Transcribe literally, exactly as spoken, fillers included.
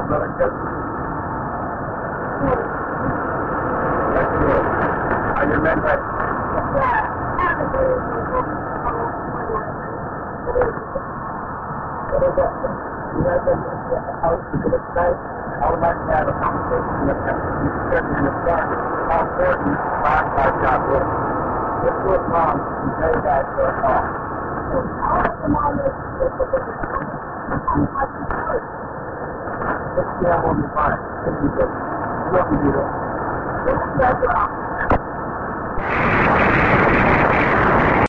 brother. Just, that's good. Are your men ready? You guys are at the house to the site. I would like to have a conversation with them. You can in the start how important firefight job is. This was mom, you know that for a call. Let's see how on the fire. If you go, you don't need it.